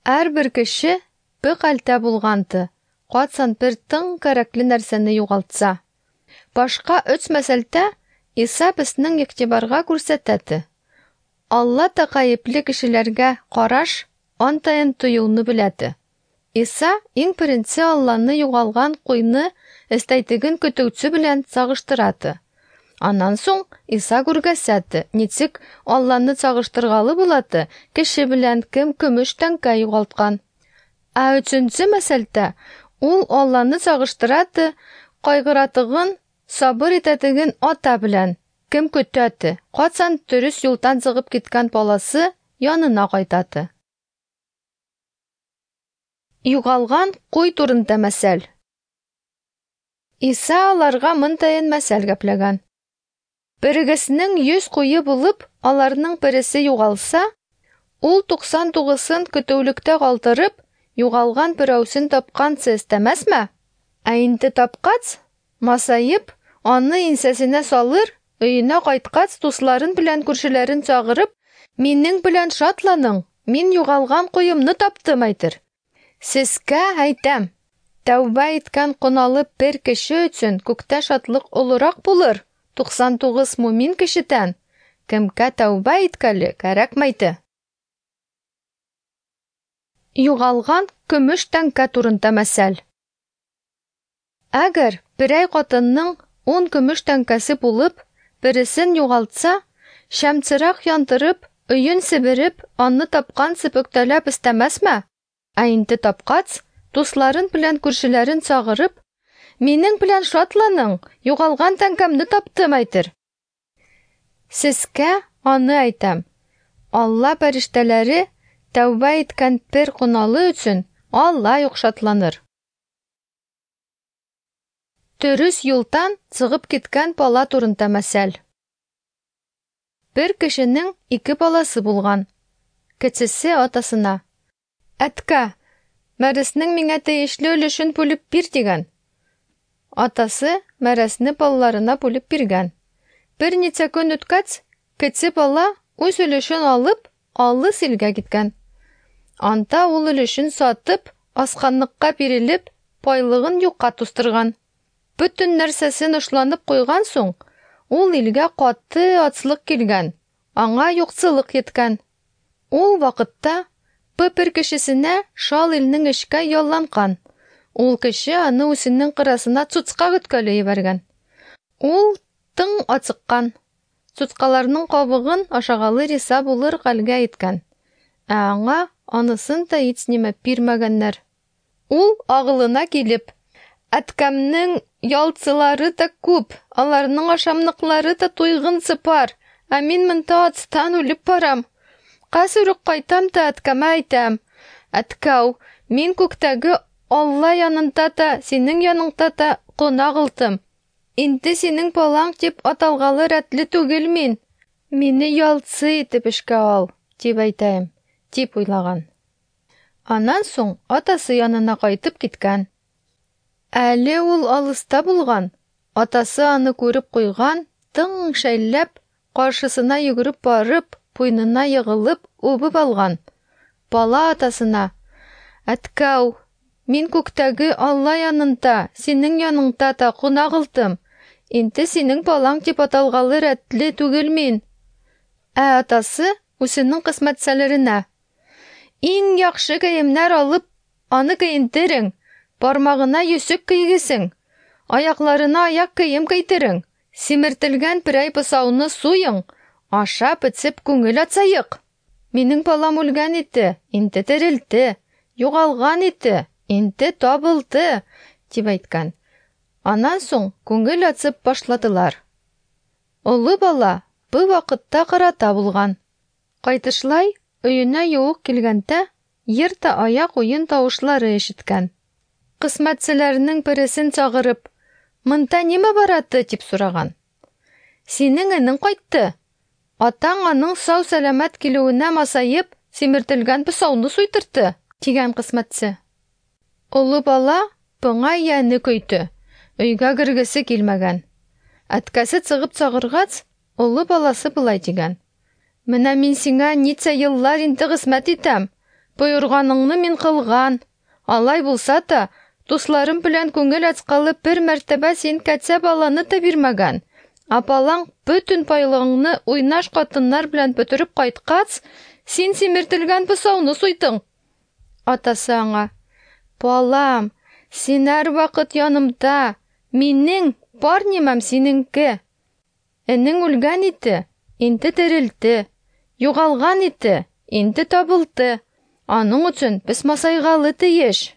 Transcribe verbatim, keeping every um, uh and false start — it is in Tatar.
Әрбір кеше бі хәлдә булганды, катсан бер тың кәрәкле нәрсәне югалтса. Башка өч мәсьәлдә Иса безнең игътибарга күрсәтәде. Алла да гаепле кешеләргә караш, антайын тоюны беләде. Иса иң беренче Алланы югалган куйны эстәйтеген көтүче белән сагыштырады. Аннан соң Иса күргәсәде, ничек Алланы сагыштыргалы булаты кеше белән кем көмеш тәңкә югалткан. Ә өченче мәсьәлдә ул Алланы сагыштырады, кайгыратыгын, сабыр итәтеген ата белән, кем көтәте, катсан дөрес юлдан чыгып киткән баласы янына кайтады. Югалган куй турында мәсәл. Иса аларга мындайын мәсәл гәпләгән. Берегесенең йөз куе булып, аларның бересе югалса, ул туксан тугызын көтүлектә калдырып, югалган берәүсен тапкансы истәмәсме? Ә инде тапкач, масаеп, аны инсәсенә салыр, өенә кайткач дусларын белән күршеләрен чагырып, минең белән шатланың, мин югалган куемны таптым әйтер. Сезгә әйтәм, тәүбә иткән куналы бер кеше өчен күктә шатлык олырак булыр, туксан тугыз мумин кешедән, кемгә тәүбә иткәле кәрәкмәйде. Югалган көмеш тәңкә турында мәсәл. Әгәр берәй катынның ун көмеш тәңкәсе булып, бересен югалтса, шәмчерак яндырып, өен себереп, аны тапкан себектәләп истәмәсме? Ә инде тапкач, дусларын белән күршеләрен чагырып, минең белән шатланың, югалган тәңкәмне таптым әйтер. Сезгә аны әйтәм. Алла фәрештәләре тәүбә иткән бер куналы өчен Алла юкшатланыр. Дөрес юлдан чыгып киткән бала турында мәсәл. Бер кешенең ике баласы булган. Кечесе атасына: "Әткә, мәрәснең миңа тиешле өлешен бүлеп бир" дигән. Атасы мәрәсне балаларына бүлеп биргән. Бер ничә көн үткәч, кече бала үз өлешен алып, алыс илгә киткән. Анда ул өлешен сатып, асканлыкка бирелеп, байлыгын юкка тустырган. Бүтән нәрсәсен ушланып куйган соң, ул илгә каты ачлык килгән, аңа юксылык еткән. Ул вакытта бер кешесенә шал илнең эшкә ялланган. Ул кеше аны үзенең кырасына цуцка көткәле ебәргән. Ул тың ачыккан. Цуцкаларның кабыгын ашагалы риза булыр хәлгә иткән. Ә аңа анысын да һич нимә бирмәгәннәр. Ул агылына килеп: "Әткәмнең ялчылары да күп, аларның ашамлыклары да туйгынсы бар, ә мин монда ацтан үлеп барам. Хәзер үк кайтам да әткәмә әйтәм: Әткәү, мин күктәге Алла янында да, синең яныңда да кунак булдым. Инде синең балаң дип аталгалы рәтле түгел мин. Мине ялчы итеп эшкә ал", дип әйтәм, дип уйлаган. Аннан соң атасы янына кайтып киткән. Әле ул алыста булган. Атасы аны күреп куйган, тың шәйләп, каршысына йөгереп барып, буйнына егылып, үбеп алган. Бала атасына: "Әткәү, мин күктәге Алла янында, синең яныңда да кунак булдым. Инде синең балаң дип аталгалы рәтле түгел мин". Ә атасы үзенең кысмәтсәләренә: "Иң яхшы киемнәр алып, аны киендерең, бармагына йөсек кигесең, аякларына аяк кием китерең, симертелгән берәй бысауны суең, ашап эчеп күңел ачайык. Минең балам үлгән иде, инде терелде, югалган иде, инде табылды", дип әйткән. Аннан соң күңел ачып башладылар. Олы бала бу вакытта кырата булган. Кайтышлай, өенә юк килгәндә, йөртә аяк уен тавышлары ишеткән. Кысмәтчеләрнең берсен чагырып: "Монда нимә бараты?" дип сораган. "Синең энең кайтты. Атаң аның сау-сәламәт килүенә масаеп, симертелгән бысауны суйтырды", дигән кысмәтче. Олы бала буңа яны көйте. Өйгә кергесе килмәгән. Әткәсе чыгып чагыргач, олы баласы булай дигән: "Менә мин сиңа ничә еллар инде хезмәт итәм. Боерганыңны мин кылган. Алай булса да, дусларым белән күңел ачкалы бер мәртәбә син кәтсә баланы да бирмәгән. Апалаң бөтен байлыгыңны уйнаш катыннар белән бөтереп кайткац, син симертелгән бысауны суйдың. Атасы аңа: Балам, син һәр вакыт янымда, минең бар нимәм синеңке. Энең үлгән иде, инде терелде. Югалган иде, инде табылды. Аның өчен без масайгалы тиеш.